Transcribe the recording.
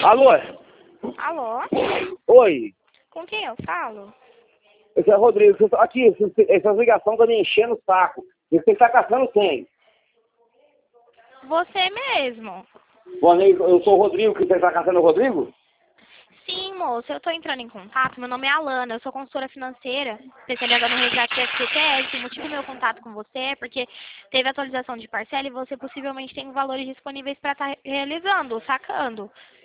Alô? Alô? Oi, Com quem eu falo? esse é o Rodrigo. Aqui, essas ligações estão me enchendo o saco. Você está caçando quem? Você mesmo. Bom, eu sou o Rodrigo, que você está caçando o Rodrigo? Sim, moço, eu tô entrando em contato. Meu nome é Alana, eu sou consultora financeira, especializada no resgate de FGTS. O motivo do meu contato com você é porque teve atualização de parcela e você possivelmente tem valores disponíveis para estar realizando, sacando.